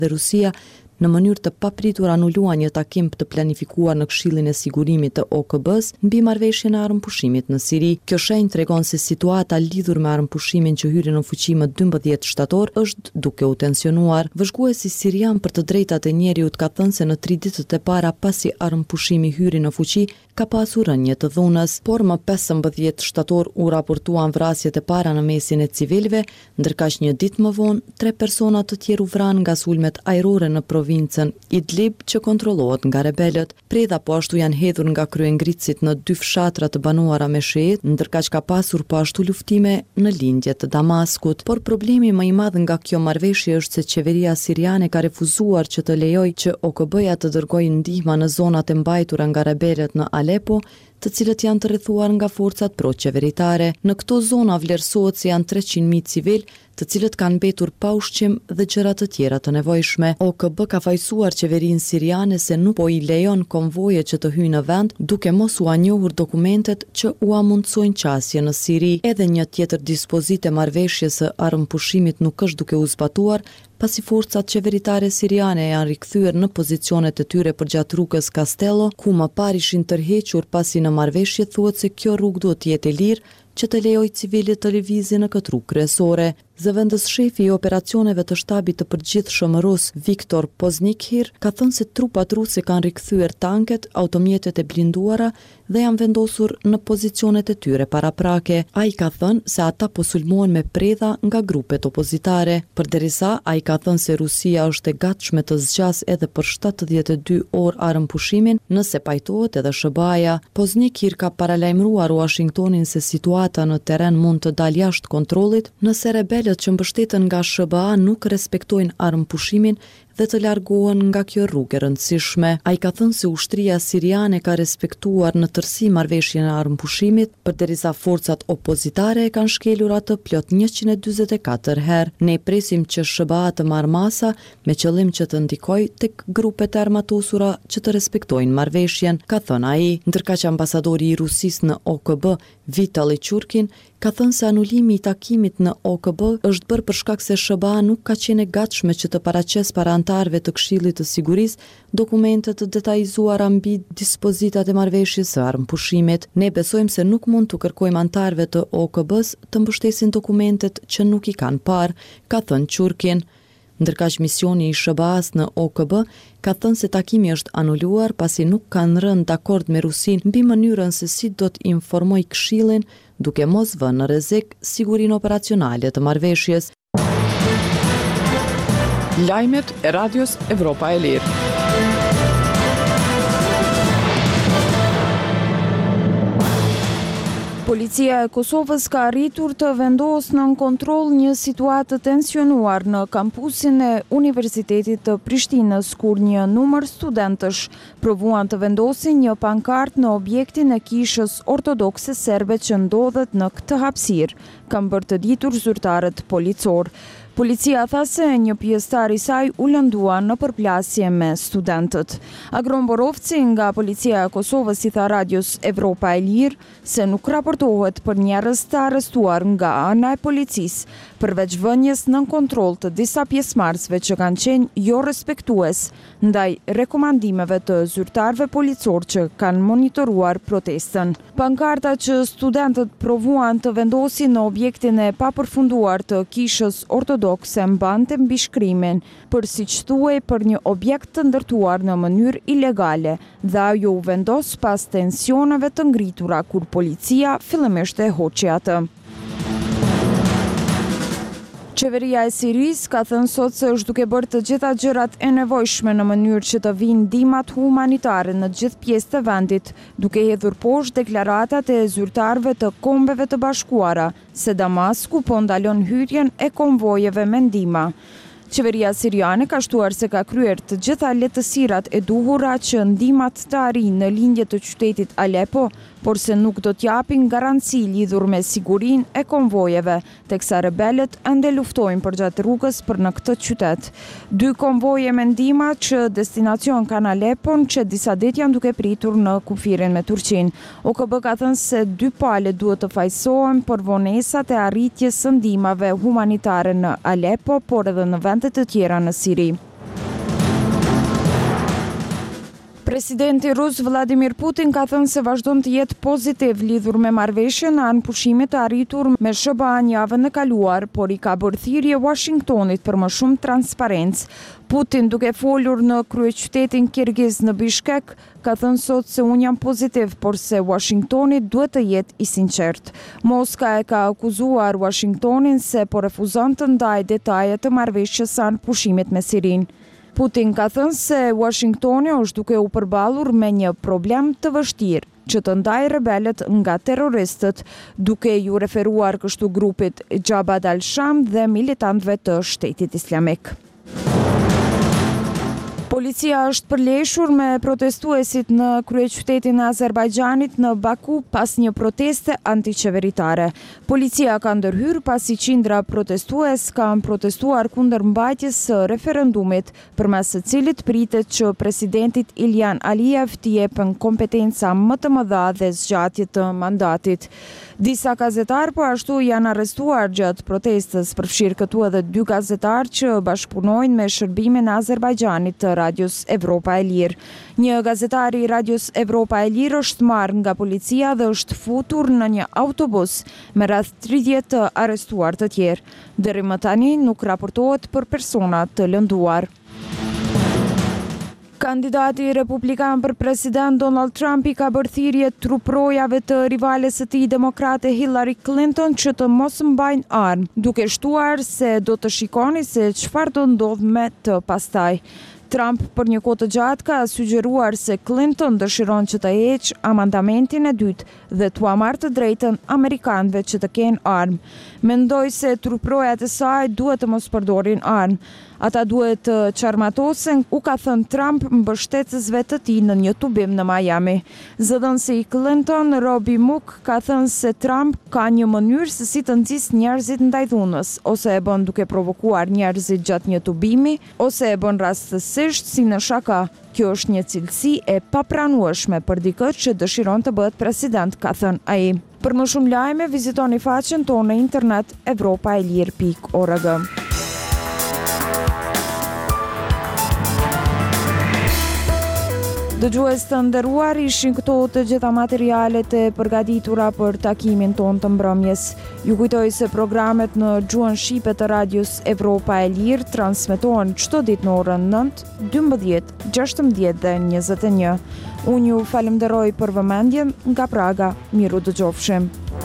dhe Rusia në mënyrë të papritur anulua një takim të planifikuar në Këshillin e Sigurimit të OKB-s mbi marrëveshjen e armëpushimit në Siri. Kjo shenjë tregon se situata lidhur me armëpushimin që hyri në fuqi më 12 shtator është duke u tensionuar. Vëzhguesi sirian për të drejtat e njeriut ka thënë se në 3 ditët e para pasi armëpushimi hyri në fuqi ka pasur rënje të dhunës, por më 15 shtator u raportuan vrasjet e para në mesin e civilëve, ndërkaq një ditë më vonë 3 persona të tjerë u vranë nga sulmet ajrore në provincën Idlib që kontrollohet nga rebelët. Predha po ashtu janë hedhur nga kryengritësit në 2 fshatra të banuara me shiit, ndërkaq ka pasur po ashtu luftime në lindjet të Damaskut. Por problemi më i madh nga kjo marrëveshje është se qeveria siriane ka refuzuar që të lejojë që OKB-ja të dërgojë ndihma në zonat e mbajtura nga rebelët në Aleppo, të cilët janë të rrethuar nga forcat pro-qeveritare. Në këto zona vlerësohet se janë 300.000 civil, të cilët kanë mbetur pa ushqim dhe gjëra të tjera të nevojshme. OKB ka fajsuar qeverinë siriane se nuk po i lejon konvoje që të hyjnë në vend, duke mos u njohur dokumentet që u mundsojnë qasje në Siri. Edhe një tjetër dispozitë e marrëveshjes së armëpushimit nuk është duke u zbatuar, pasi forcat qeveritare siriane janë rikthyer në pozicionet e tyre përgjatë rrugës Castello, ku më parë ishin tërhequr pasi në marrëveshje thuhet se kjo rrugë duhet të jetë e lirë që të lejojë civilit të lëvizin në këtë rrugë kryesore. Zëvendës shefi i operacioneve të shtabit të përgjithshëm rus Viktor Poznikhir ka thënë se trupat ruse kanë rikthyer tanket, automjetet e blinduara dhe janë vendosur në pozicionet e tyre paraprake. Ai ka thënë se ata po sulmohen me predha nga grupet opozitare. Përderisa ai ka thënë se Rusia është e gatshme të zgjas edhe për 72 orë armëpushimin nëse pajtohet edhe SBA-ja. Poznikhir ka paralajmëruar Washingtonin se situata në terren mund të dalë jashtë kontrollit nëse rebelët që mbështeten nga SBA nuk respektojnë armëpushimin dhe të largohen nga kjo rrugë e rëndësishme. Ai ka thënë se ushtria siriane ka respektuar në tërësi marrëveshjen e armëpushimit, përderisa forcat opozitare e kanë shkelur atë plot 144 herë. Ne presim që SBA të marrë masa me qëllim që të ndikojë tek grupet e armatosura që të respektojnë marrëveshjen, ka thënë ai. Ndërkaq ambasadori i Rusisë në OKB, Vitali Churkin, ka thënë se anulimi i takimit në OKB është bërë për shkak se SBA nuk ka qenë e gatshme që të paraqesë para antarëve të Këshillit të Sigurisë dokumente të detajzuara mbi dispozitat e marrëveshjes së armëpushimit. Ne besojmë se nuk mund të kërkojmë antarëve të OKB-s të mbështesin dokumentet që nuk i kanë parë, ka thënë Churkin. Ndërkaq misioni i SBA-s në OKB ka thënë se takimi është anuluar pasi nuk kanë rënë dakord me Rusinë mbi mënyrën se si do të informojë Këshillin, duke mos vënë në rrezik sigurinë operacionale të marrëveshjes. Lajmet e Radios Evropa e Lirë. Policia e Kosovës ka arritur të vendosë nën kontroll një situatë të tensionuar në kampusin e Universitetit të Prishtinës, kur një numër studentësh provuan të vendosin një pankart në objektin e kishës ortodokse serbe që ndodhet në këtë hapësirë, kanë bërë të ditur zyrtarët policor. Policia tha se një pjesëtar i saj u lëndua në përplasje me studentët. Agron Borovci nga Policia e Kosovës i tha Radios Evropa e Lirë se nuk raportohet për njerëz të arrestuar nga ana e policisë, përveç vënjes nën kontroll të disa pjesëmarrësve që kanë qenë jo respektues ndaj rekomandimeve të zyrtarëve policor që kanë monitoruar protestën. Pankarta që studentët provuan të vendosin në objektin e papërfunduar të kishës ortodokse mbante mbi shkrimin për, siç thuhej, për një objekt të ndërtuar në mënyrë ilegale dhe ajo u vendos pas tensioneve të ngritura kur policia fillimisht e hoqi atë. Qeveria e Sirisë ka thënë sot se është duke bërë të gjitha gjërat e nevojshme në mënyrë që të vinë ndihmat humanitare në gjithë pjesët e vendit, duke hedhur poshtë deklaratat e zyrtarëve të Kombeve të Bashkuara se Damasku po ndalon hyrjen e konvojeve me ndihmë. Qeveria siriane ka shtuar se ka kryer të gjitha lehtësirat e duhura që ndihmat të arrijnë në lindje të qytetit Aleppo, por se nuk do t'japin garanci lidhur me sigurinë e konvojeve, teksa rebelët ende luftojnë përgjatë rrugës për në këtë qytet. 2 konvoje me ndihmë që destinacion kanë Aleppon, që disa ditë janë duke pritur në kufirin me Turqinë. OKB ka thënë se 2 palë duhet të fajsohen për vonesat e arritjes së ndihmave humanitare në Aleppo, por edhe në vende të tjera në Siri. Presidenti rus Vladimir Putin ka thënë se vazhdon të jetë pozitiv lidhur me marrëveshjen në anë pushimit të arritur me SBA në javën e kaluar, por i ka bërë thirrje Washingtonit për më shumë transparencë. Putin, duke folur në kryeqytetin kirgiz në Bishkek, ka thënë sot se unë jam pozitiv, por se Washingtoni duhet të jetë i sinqert. Moska e ka akuzuar Washingtonin se po refuzon të ndajë detajet të marrëveshjes së anë pushimit me Sirinë. Putin ka thënë se Washingtoni është duke u përballur me një problem të vështirë që të ndajë rebelët nga terroristët, duke ju referuar kështu grupit Jabhat al-Sham dhe militantëve të Shtetit Islamik. Policia është përleshur me protestuesit në kryeqytetin e Azerbajxhanit në Baku pas një proteste antiqeveritare. Policia ka ndërhyrë pasi qindra protestues kanë protestuar kundër mbajtjes së referendumit, përmes së cilit pritet që presidentit Ilham Aliyev t'i jepen kompetenca më të mëdha dhe zgjatje të mandatit. Disa gazetarë po ashtu janë arrestuar gjatë protestës, përfshirë këtu edhe 2 gazetarë që bashkëpunojnë me shërbimin e Azerbajxhanit të Radios Evropa e Lirë. Një gazetar i Radios Evropa e Lirë është marrë nga policia dhe është futur në një autobus me rreth 30 të arrestuar të tjerë. Deri më tani nuk raportohet për persona të lënduar. Kandidati republikan për president Donald Trump i ka bërë thirrje truprojave të rivales së tij demokrate Hillary Clinton që të mos mbajnë armë, duke shtuar se do të shikoni se çfarë do ndodh me të pastaj. Trump për një kohë të gjatë ka sugjeruar se Clinton dëshiron që të heqë amandamentin e dytë dhe t'ua marrë të drejtën amerikanëve që të kenë armë. Mendoj se truprojat e saj duhet të mos përdorin armë. Ata duhet të çarmatosen, u ka thënë Trump mbështetësve të tij në një tubim në Miami. Zëdhënësi i Clinton, Robbie Mook, ka thënë se Trump ka një mënyrë se si të nxjisë njerëzit ndaj dhunës, ose e bën duke provokuar njerëzit gjatë një tubimi, ose e bën rastësisht si në shaka. Kjo është një cilësi e papranueshme për dikë që dëshiron të bëhet president, ka thënë ai. Për më shumë lajme, vizitoni faqen tonë në internet evropaelir.org. Dëgjues të nderuar, ishin këto të gjitha materialet e përgatitura për takimin tonë të mbrëmjes. Ju kujtoj se programet në gjuhën shqipe të Radios Evropa e Lirë transmetohen çdo ditë në orën 9, 12, 16 dhe 21. Unë ju falenderoj për vëmendjen nga Praga. Miru dëgjofshim.